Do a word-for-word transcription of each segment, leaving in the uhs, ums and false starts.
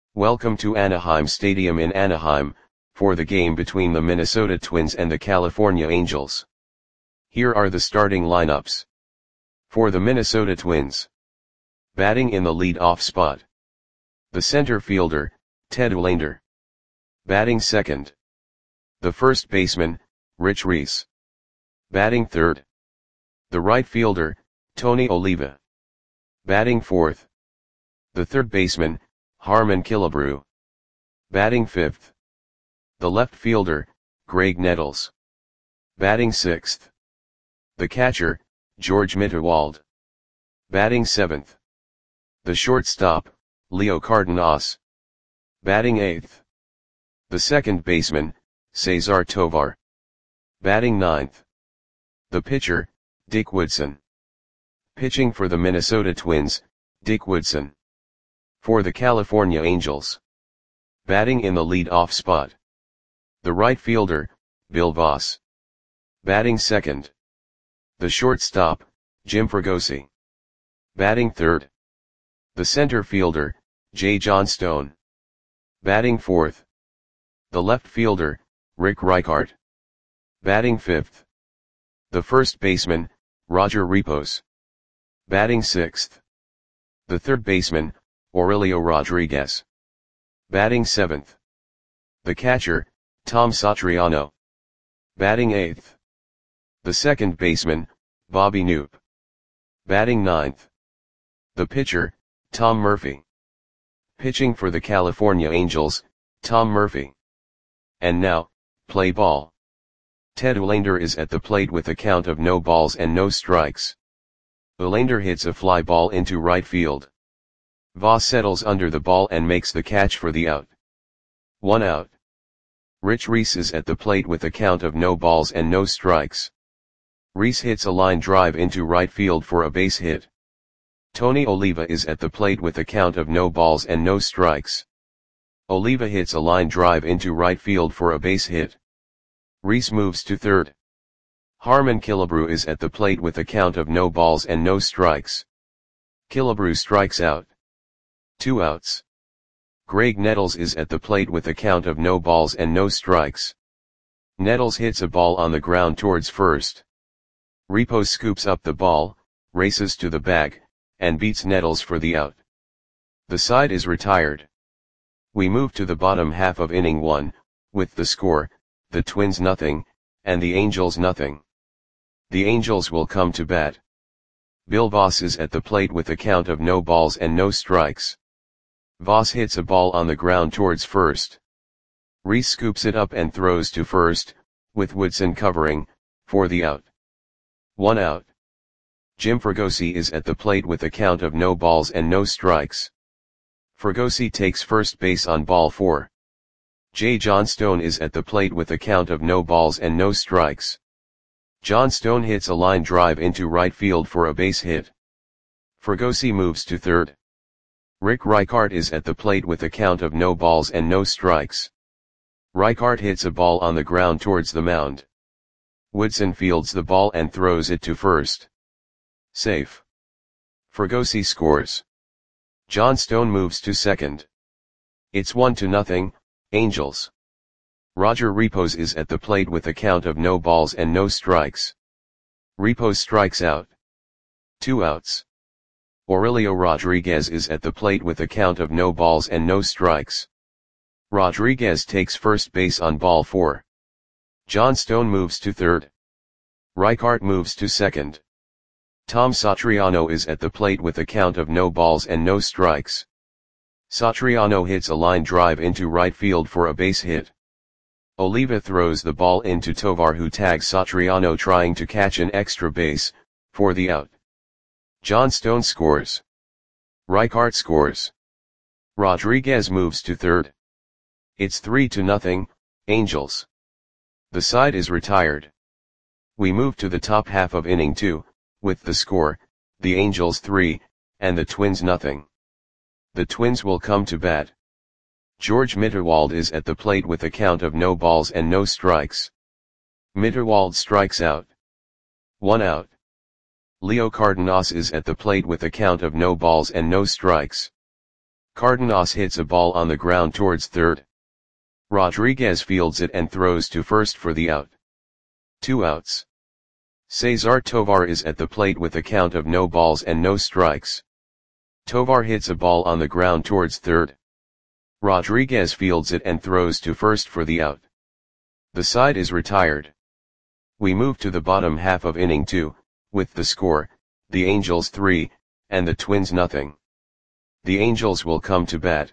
Welcome to Anaheim Stadium in Anaheim, for the game between the Minnesota Twins and the California Angels. Here are the starting lineups. For the Minnesota Twins. Batting in the lead-off spot. The center fielder, Ted Uhlaender. Batting second. The first baseman, Rich Reese. Batting third. The right fielder, Tony Oliva. Batting fourth. The third baseman, Harmon Killebrew. Batting fifth. The left fielder, Graig Nettles. Batting sixth. The catcher, George Mitterwald. Batting seventh. The shortstop, Leo Cardenas. Batting eighth. The second baseman, Cesar Tovar. Batting ninth. The pitcher, Dick Woodson. Pitching for the Minnesota Twins, Dick Woodson. For the California Angels. Batting in the lead-off spot. The right fielder, Bill Voss. Batting second. The shortstop, Jim Fregosi. Batting third. The center fielder, Jay Johnstone. Batting fourth. The left fielder, Rick Reichart. Batting fifth. The first baseman, Roger Repos. Batting sixth. The third baseman, Aurelio Rodriguez. Batting seventh. The catcher, Tom Satriano. Batting eighth. The second baseman, Bobby Knoop. Batting ninth. The pitcher, Tom Murphy. Pitching for the California Angels, Tom Murphy. And now, play ball. Ted Uhlaender is at the plate with a count of no balls and no strikes. Uhlaender hits a fly ball into right field. Voss settles under the ball and makes the catch for the out. One out. Rich Reese is at the plate with a count of no balls and no strikes. Reese hits a line drive into right field for a base hit. Tony Oliva is at the plate with a count of no balls and no strikes. Oliva hits a line drive into right field for a base hit. Reese moves to third. Harmon Killebrew is at the plate with a count of no balls and no strikes. Killebrew strikes out. Two outs. Graig Nettles is at the plate with a count of no balls and no strikes. Nettles hits a ball on the ground towards first. Repos scoops up the ball, races to the bag, and beats Nettles for the out. The side is retired. We move to the bottom half of inning one, with the score, the Twins nothing, and the Angels nothing. The Angels will come to bat. Bill Voss is at the plate with a count of no balls and no strikes. Voss hits a ball on the ground towards first. Reese scoops it up and throws to first, with Woodson covering, for the out. One out. Jim Fregosi is at the plate with a count of no balls and no strikes. Fregosi takes first base on ball four. Jay Johnstone is at the plate with a count of no balls and no strikes. Johnstone hits a line drive into right field for a base hit. Fregosi moves to third. Rick Reichart is at the plate with a count of no balls and no strikes. Reichart hits a ball on the ground towards the mound. Woodson fields the ball and throws it to first. Safe. Fregosi scores. Johnstone moves to second. It's one to nothing, Angels. Roger Repos is at the plate with a count of no balls and no strikes. Repos strikes out. Two outs. Aurelio Rodriguez is at the plate with a count of no balls and no strikes. Rodriguez takes first base on ball four. Johnstone moves to third. Reichart moves to second. Tom Satriano is at the plate with a count of no balls and no strikes. Satriano hits a line drive into right field for a base hit. Oliva throws the ball into Tovar, who tags Satriano trying to catch an extra base, for the out. Johnstone scores. Reichart scores. Rodriguez moves to third. It's three to nothing, Angels. The side is retired. We move to the top half of inning two, with the score, the Angels three, and the Twins nothing. The Twins will come to bat. George Mitterwald is at the plate with a count of no balls and no strikes. Mitterwald strikes out. One out. Leo Cardenas is at the plate with a count of no balls and no strikes. Cardenas hits a ball on the ground towards third. Rodriguez fields it and throws to first for the out. Two outs. Cesar Tovar is at the plate with a count of no balls and no strikes. Tovar hits a ball on the ground towards third. Rodriguez fields it and throws to first for the out. The side is retired. We move to the bottom half of inning two, with the score, the Angels three, and the Twins nothing. The Angels will come to bat.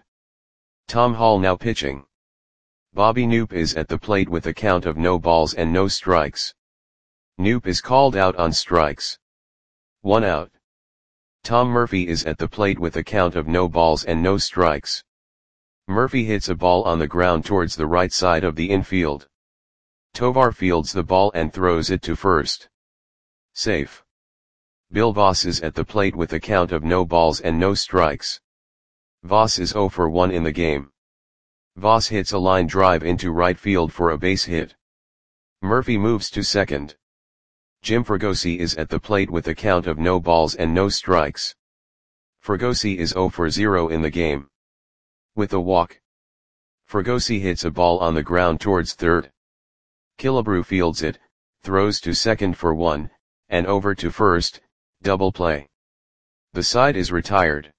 Tom Hall now pitching. Bobby Knoop is at the plate with a count of no balls and no strikes. Knoop is called out on strikes. One out. Tom Murphy is at the plate with a count of no balls and no strikes. Murphy hits a ball on the ground towards the right side of the infield. Tovar fields the ball and throws it to first. Safe. Bill Voss is at the plate with a count of no balls and no strikes. Voss is oh for one in the game. Voss hits a line drive into right field for a base hit. Murphy moves to second. Jim Fregosi is at the plate with a count of no balls and no strikes. Fregosi is oh for zero in the game. With a walk, Fregosi hits a ball on the ground towards third. Killebrew fields it, throws to second for one, and over to first, double play. The side is retired.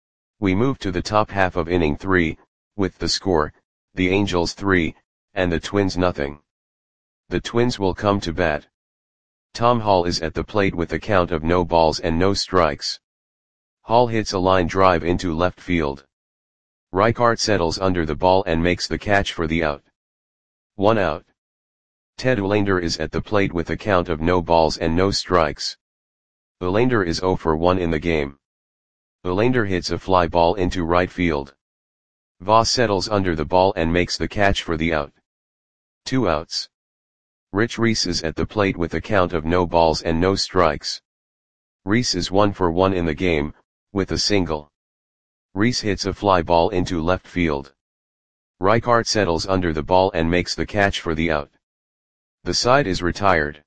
We move to the top half of inning three, with the score, the Angels three, and the Twins nothing. The Twins will come to bat. Tom Hall is at the plate with a count of no balls and no strikes. Hall hits a line drive into left field. Reichart settles under the ball and makes the catch for the out. One out. Ted Uhlaender is at the plate with a count of no balls and no strikes. Uhlaender is oh for one in the game. Uhlaender hits a fly ball into right field. Voss settles under the ball and makes the catch for the out. Two outs. Rich Reese is at the plate with a count of no balls and no strikes. Reese is one for one in the game, with a single. Reese hits a fly ball into left field. Reichart settles under the ball and makes the catch for the out. The side is retired.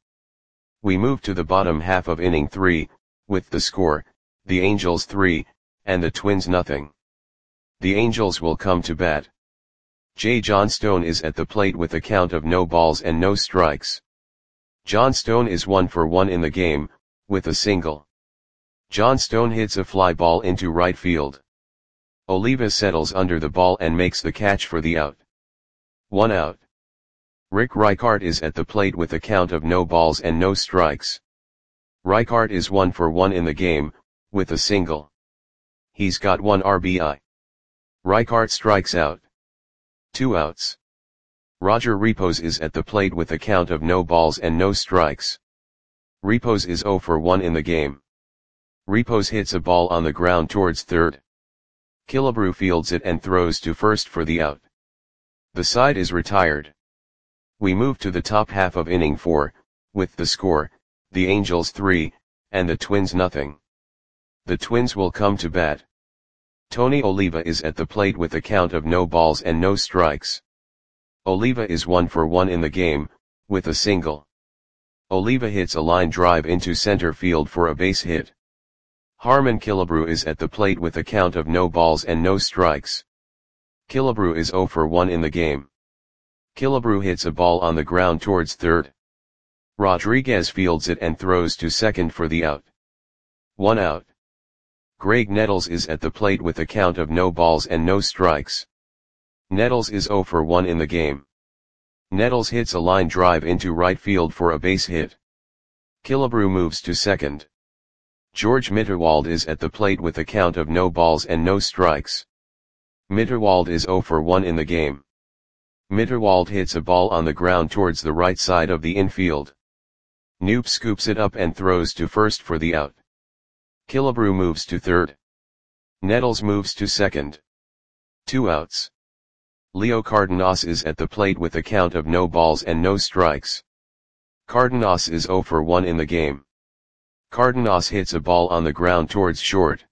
We move to the bottom half of inning three, with the score, the Angels three, and the Twins nothing. The Angels will come to bat. J. Johnstone is at the plate with a count of no balls and no strikes. Johnstone is one for one in the game, with a single. Johnstone hits a fly ball into right field. Oliva settles under the ball and makes the catch for the out. One out. Rick Reichart is at the plate with a count of no balls and no strikes. Reichart is one for one in the game, with a single. He's got one R B I. Reichart strikes out. Two outs. Roger Repos is at the plate with a count of no balls and no strikes. Repos is oh for one in the game. Repos hits a ball on the ground towards third. Killebrew fields it and throws to first for the out. The side is retired. We move to the top half of inning four, with the score, the Angels three, and the Twins nothing. The Twins will come to bat. Tony Oliva is at the plate with a count of no balls and no strikes. Oliva is one for one in the game, with a single. Oliva hits a line drive into center field for a base hit. Harmon Killebrew is at the plate with a count of no balls and no strikes. Killebrew is oh for one in the game. Killebrew hits a ball on the ground towards third. Rodriguez fields it and throws to second for the out. One out. Greg Nettles is at the plate with a count of no balls and no strikes. Nettles is oh for one in the game. Nettles hits a line drive into right field for a base hit. Killebrew moves to second. George Mitterwald is at the plate with a count of no balls and no strikes. Mitterwald is oh for one in the game. Mitterwald hits a ball on the ground towards the right side of the infield. Knoop scoops it up and throws to first for the out. Killebrew moves to third. Nettles moves to second. Two outs. Leo Cardenas is at the plate with a count of no balls and no strikes. Cardenas is oh for one in the game. Cardenas hits a ball on the ground towards short.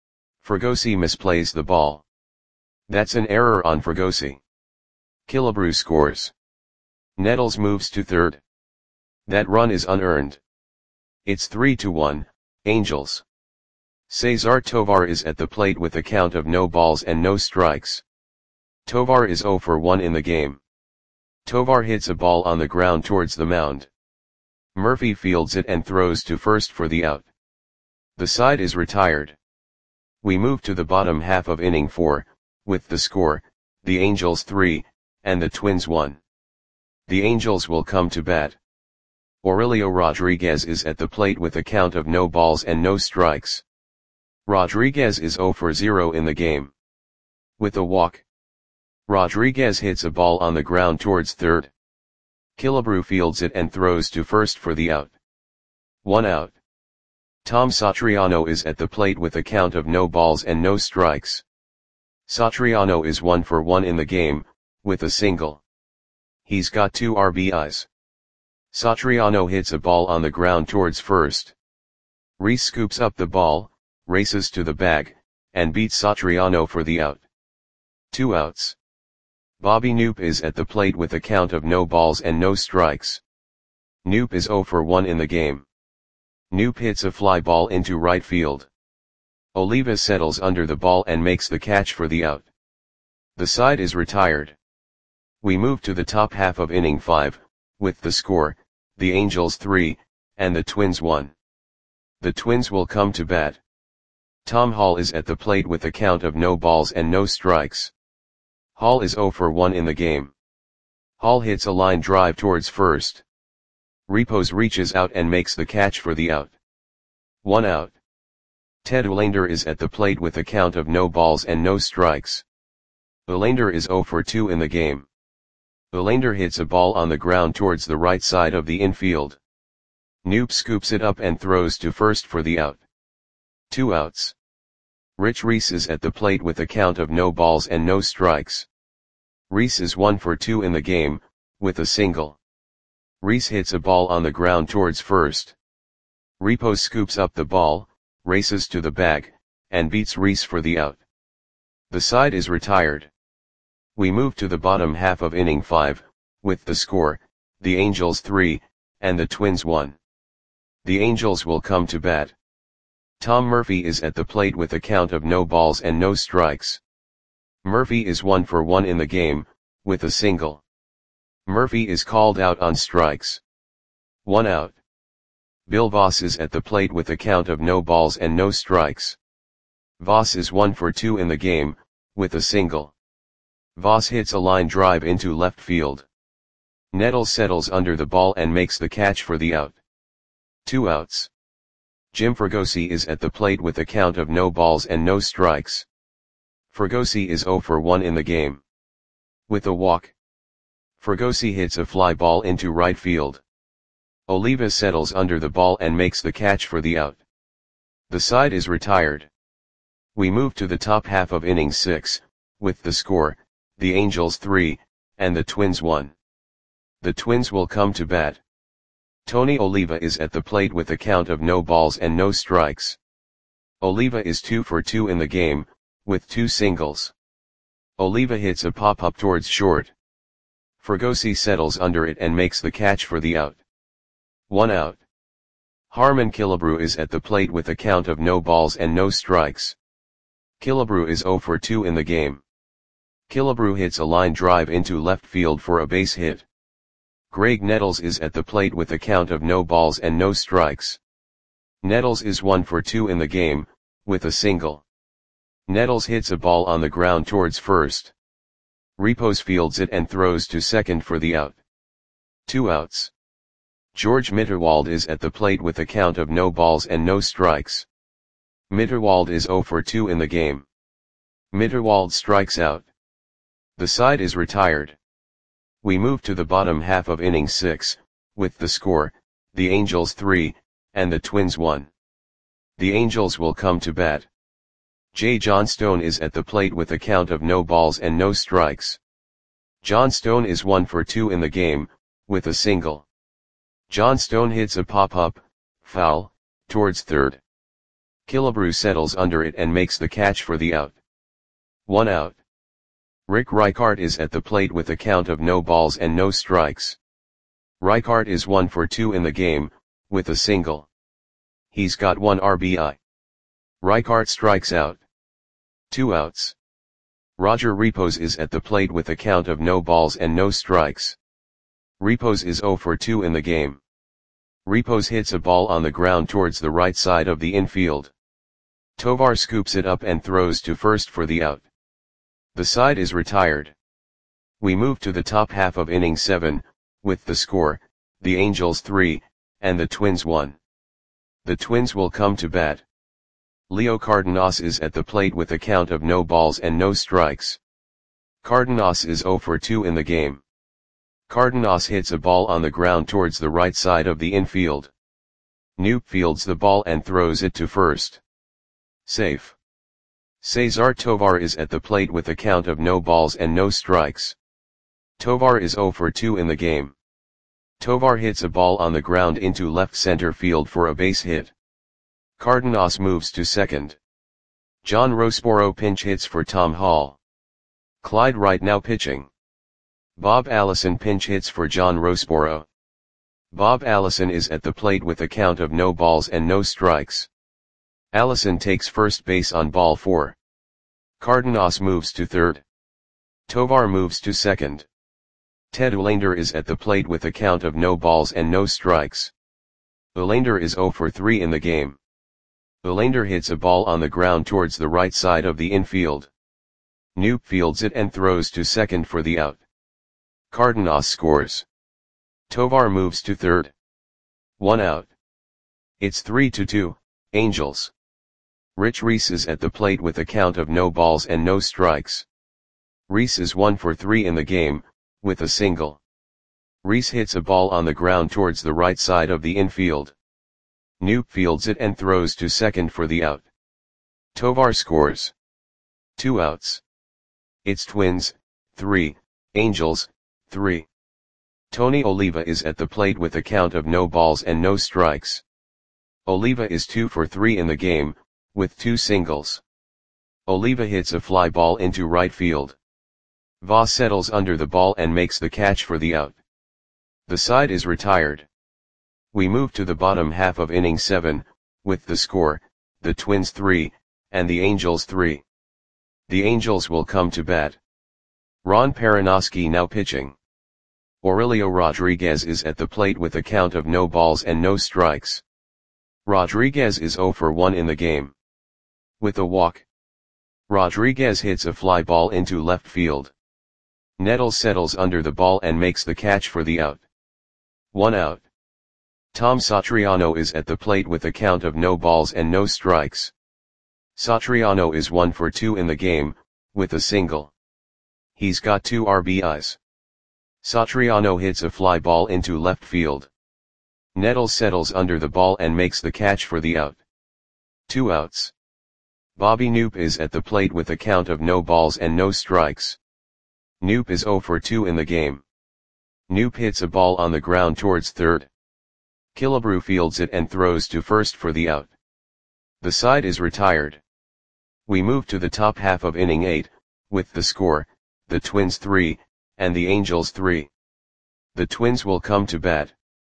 Fregosi misplays the ball. That's an error on Fregosi. Killebrew scores. Nettles moves to third. That run is unearned. It's three to one, Angels. Cesar Tovar is at the plate with a count of no balls and no strikes. Tovar is zero for one in the game. Tovar hits a ball on the ground towards the mound. Murphy fields it and throws to first for the out. The side is retired. We move to the bottom half of inning four, with the score, the Angels three, and the Twins one. The Angels will come to bat. Aurelio Rodriguez is at the plate with a count of no balls and no strikes. Rodriguez is zero for zero in the game. With a walk, Rodriguez hits a ball on the ground towards third. Killebrew fields it and throws to first for the out. One out. Tom Satriano is at the plate with a count of no balls and no strikes. Satriano is one for one in the game, with a single. He's got two R B Is. Satriano hits a ball on the ground towards first. Reese scoops up the ball, races to the bag, and beats Satriano for the out. Two outs. Bobby Knoop is at the plate with a count of no balls and no strikes. Knoop is zero for one in the game. Knoop hits a fly ball into right field. Oliva settles under the ball and makes the catch for the out. The side is retired. We move to the top half of inning five, with the score, the Angels three, and the Twins one. The Twins will come to bat. Tom Hall is at the plate with a count of no balls and no strikes. Hall is zero for one in the game. Hall hits a line drive towards first. Repos reaches out and makes the catch for the out. One out. Ted Olander is at the plate with a count of no balls and no strikes. Olander is zero for two in the game. Olander hits a ball on the ground towards the right side of the infield. Knoop scoops it up and throws to first for the out. Two outs. Rich Reese is at the plate with a count of no balls and no strikes. Reese is one for two in the game, with a single. Reese hits a ball on the ground towards first. Repos scoops up the ball, races to the bag, and beats Reese for the out. The side is retired. We move to the bottom half of inning five, with the score, the Angels three, and the Twins one. The Angels will come to bat. Tom Murphy is at the plate with a count of no balls and no strikes. Murphy is one for one in the game, with a single. Murphy is called out on strikes. One out. Bill Voss is at the plate with a count of no balls and no strikes. Voss is one for two in the game, with a single. Voss hits a line drive into left field. Nettles settles under the ball and makes the catch for the out. Two outs. Jim Fregosi is at the plate with a count of no balls and no strikes. Fregosi is zero for one in the game. With a walk, Fregosi hits a fly ball into right field. Oliva settles under the ball and makes the catch for the out. The side is retired. We move to the top half of inning six, with the score, the Angels three, and the Twins one. The Twins will come to bat. Tony Oliva is at the plate with a count of no balls and no strikes. Oliva is two for two in the game, with two singles. Oliva hits a pop-up towards short. Fregosi settles under it and makes the catch for the out. One out. Harmon Killebrew is at the plate with a count of no balls and no strikes. Killebrew is zero for two in the game. Killebrew hits a line drive into left field for a base hit. Greg Nettles is at the plate with a count of no balls and no strikes. Nettles is one for two in the game, with a single. Nettles hits a ball on the ground towards first. Repos fields it and throws to second for the out. Two outs. George Mitterwald is at the plate with a count of no balls and no strikes. Mitterwald is zero for two in the game. Mitterwald strikes out. The side is retired. We move to the bottom half of inning six, with the score, the Angels three, and the Twins one. The Angels will come to bat. Jay Johnstone is at the plate with a count of no balls and no strikes. Johnstone is one for two in the game, with a single. Johnstone hits a pop-up, foul, towards third. Killebrew settles under it and makes the catch for the out. One out. Rick Reichart is at the plate with a count of no balls and no strikes. Reichart is one for two in the game, with a single. He's got one R B I. Rijkaard strikes out. Two outs. Roger Repos is at the plate with a count of no balls and no strikes. Repos is zero for two in the game. Repos hits a ball on the ground towards the right side of the infield. Tovar scoops it up and throws to first for the out. The side is retired. We move to the top half of inning seven, with the score, the Angels three, and the Twins one. The Twins will come to bat. Leo Cardenas is at the plate with a count of no balls and no strikes. Cardenas is zero for two in the game. Cardenas hits a ball on the ground towards the right side of the infield. Knoop fields the ball and throws it to first. Safe. Cesar Tovar is at the plate with a count of no balls and no strikes. Tovar is zero for two in the game. Tovar hits a ball on the ground into left center field for a base hit. Cardenas moves to second. John Rossboro pinch hits for Tom Hall. Clyde Wright now pitching. Bob Allison pinch hits for John Rossboro. Bob Allison is at the plate with a count of no balls and no strikes. Allison takes first base on ball four. Cardenas moves to third. Tovar moves to second. Ted Olander is at the plate with a count of no balls and no strikes. Olander is zero for three in the game. Olander hits a ball on the ground towards the right side of the infield. Knoop fields it and throws to second for the out. Cardenas scores. Tovar moves to third. One out. It's three to two, Angels. Rich Reese is at the plate with a count of no balls and no strikes. Reese is one for three in the game, with a single. Reese hits a ball on the ground towards the right side of the infield. Knoop fields it and throws to second for the out. Tovar scores. Two outs. It's Twins, three, Angels, three. Tony Oliva is at the plate with a count of no balls and no strikes. Oliva is two for three in the game, with two singles. Oliva hits a fly ball into right field. Voss settles under the ball and makes the catch for the out. The side is retired. We move to the bottom half of inning seven, with the score, the Twins three, and the Angels three. The Angels will come to bat. Ron Perinoski now pitching. Aurelio Rodriguez is at the plate with a count of no balls and no strikes. Rodriguez is zero for one in the game. With a walk. Rodriguez hits a fly ball into left field. Nettles settles under the ball and makes the catch for the out. One out. Tom Satriano is at the plate with a count of no balls and no strikes. Satriano is one for two in the game, with a single. He's got two R B Is. Satriano hits a fly ball into left field. Nettles settles under the ball and makes the catch for the out. Two outs. Bobby Knoop is at the plate with a count of no balls and no strikes. Knoop is zero for two in the game. Knoop hits a ball on the ground towards third. Killebrew fields it and throws to first for the out. The side is retired. We move to the top half of inning eight, with the score, the Twins three, and the Angels three. The Twins will come to bat.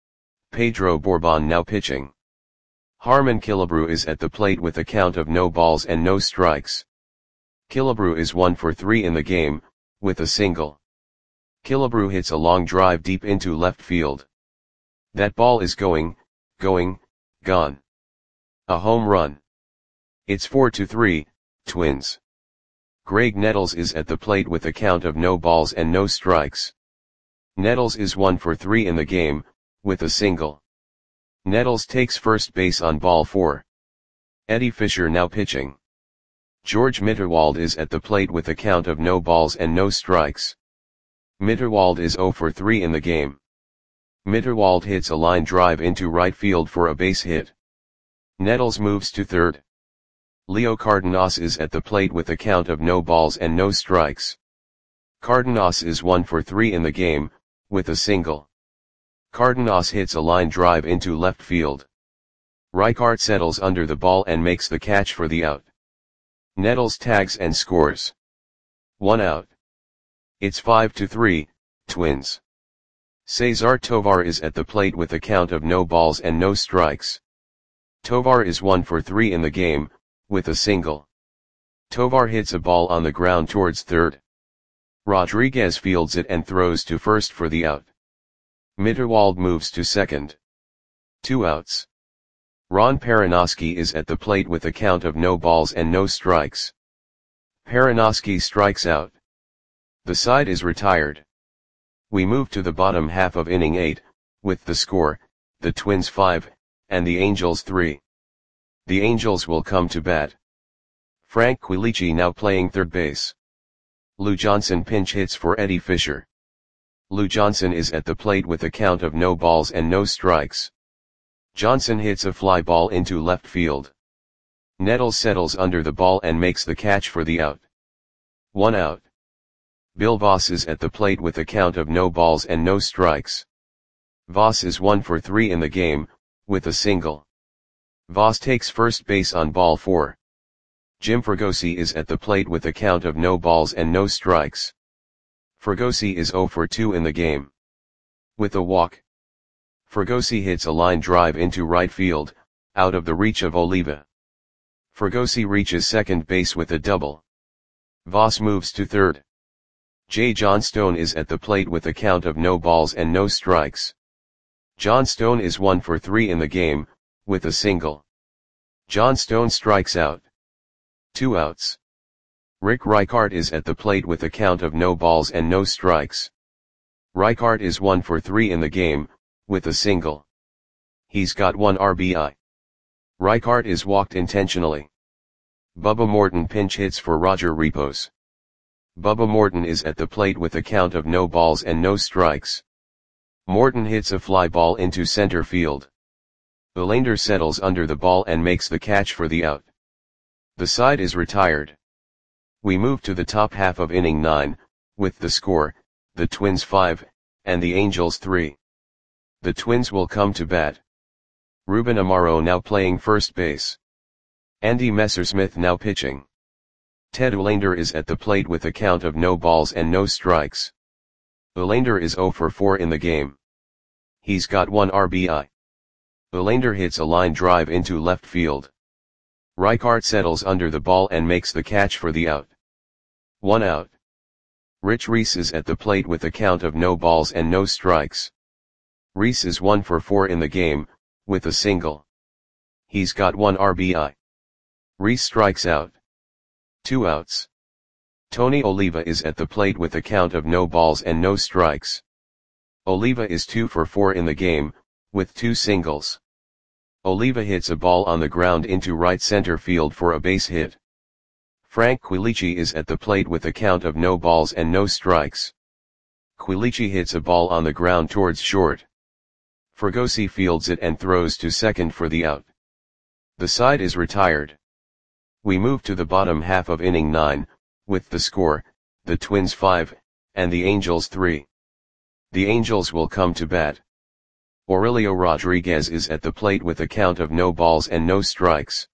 Pedro Borbon now pitching. Harmon Killebrew is at the plate with a count of no balls and no strikes. Killebrew is one for three in the game, with a single. Killebrew hits a long drive deep into left field. That ball is going, going, gone. A home run. It's four to three, Twins. Greg Nettles is at the plate with a count of no balls and no strikes. Nettles is one for three in the game, with a single. Nettles takes first base on ball four. Eddie Fisher now pitching. George Mitterwald is at the plate with a count of no balls and no strikes. Mitterwald is zero for three in the game. Mitterwald hits a line drive into right field for a base hit. Nettles moves to third. Leo Cardenas is at the plate with a count of no balls and no strikes. Cardenas is one for three in the game, with a single. Cardenas hits a line drive into left field. Rijkaard settles under the ball and makes the catch for the out. Nettles tags and scores. One out. It's five to three, Twins. Cesar Tovar is at the plate with a count of no balls and no strikes. Tovar is one for three in the game, with a single. Tovar hits a ball on the ground towards third. Rodriguez fields it and throws to first for the out. Mitterwald moves to second. Two outs. Ron Perenoski is at the plate with a count of no balls and no strikes. Perenoski strikes out. The side is retired. We move to the bottom half of inning eight, with the score, the Twins five, and the Angels three. The Angels will come to bat. Frank Quilici now playing third base. Lou Johnson pinch hits for Eddie Fisher. Lou Johnson is at the plate with a count of no balls and no strikes. Johnson hits a fly ball into left field. Nettles settles under the ball and makes the catch for the out. One out. Bill Voss is at the plate with a count of no balls and no strikes. Voss is one for three in the game, with a single. Voss takes first base on ball four. Jim Fregosi is at the plate with a count of no balls and no strikes. Fregosi is zero for two in the game. With a walk. Fregosi hits a line drive into right field, out of the reach of Oliva. Fregosi reaches second base with a double. Voss moves to third. J. Johnstone is at the plate with a count of no balls and no strikes. Johnstone is one for three in the game, with a single. Johnstone strikes out. Two outs. Rick Reichart is at the plate with a count of no balls and no strikes. Reichart is one for three in the game, with a single. He's got one R B I. Reichart is walked intentionally. Bubba Morton pinch hits for Roger Repos. Bubba Morton is at the plate with a count of no balls and no strikes. Morton hits a fly ball into center field. Belander settles under the ball and makes the catch for the out. The side is retired. We move to the top half of inning nine, with the score, the Twins five, and the Angels three. The Twins will come to bat. Ruben Amaro now playing first base. Andy Messersmith now pitching. Ted Olander is at the plate with a count of no balls and no strikes. Olander is zero for four in the game. He's got one R B I. Olander hits a line drive into left field. Reichart settles under the ball and makes the catch for the out. One out. Rich Reese is at the plate with a count of no balls and no strikes. Reese is one for four in the game, with a single. He's got one R B I. Reese strikes out. Two outs. Tony Oliva is at the plate with a count of no balls and no strikes. Oliva is two for four in the game, with two singles. Oliva hits a ball on the ground into right center field for a base hit. Frank Quilici is at the plate with a count of no balls and no strikes. Quilici hits a ball on the ground towards short. Fregosi fields it and throws to second for the out. The side is retired. We move to the bottom half of inning nine, with the score, the Twins five, and the Angels three. The Angels will come to bat. Aurelio Rodriguez is at the plate with a count of no balls and no strikes.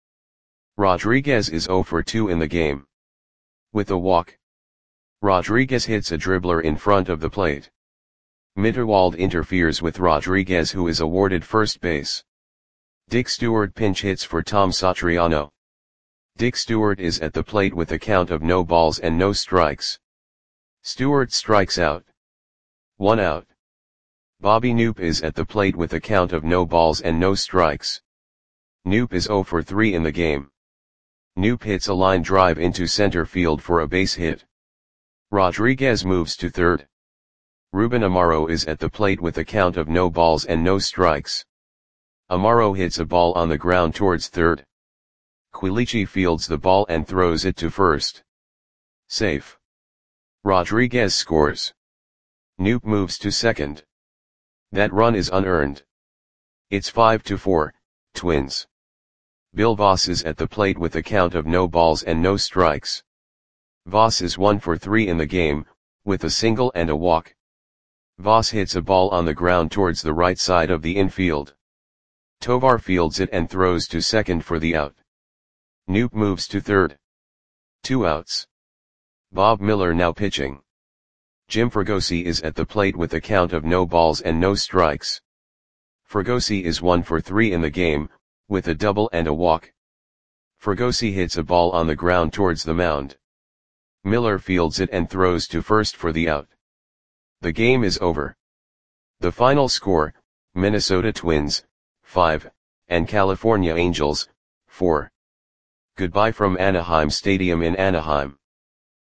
Rodriguez is zero for two in the game. With a walk. Rodriguez hits a dribbler in front of the plate. Mitterwald interferes with Rodriguez, who is awarded first base. Dick Stewart pinch hits for Tom Satriano. Dick Stewart is at the plate with a count of no balls and no strikes. Stewart strikes out. One out. Bobby Knoop is at the plate with a count of no balls and no strikes. Knoop is zero for three in the game. Knoop hits a line drive into center field for a base hit. Rodriguez moves to third. Ruben Amaro is at the plate with a count of no balls and no strikes. Amaro hits a ball on the ground towards third. Quilici fields the ball and throws it to first. Safe. Rodriguez scores. Knoop moves to second. That run is unearned. It's five to four, Twins. Bill Voss is at the plate with a count of no balls and no strikes. Voss is one for three in the game, with a single and a walk. Voss hits a ball on the ground towards the right side of the infield. Tovar fields it and throws to second for the out. Knoop moves to third. Two outs. Bob Miller now pitching. Jim Fregosi is at the plate with a count of no balls and no strikes. Fregosi is one for three in the game, with a double and a walk. Fregosi hits a ball on the ground towards the mound. Miller fields it and throws to first for the out. The game is over. The final score, Minnesota Twins, five, and California Angels, four. Goodbye from Anaheim Stadium in Anaheim.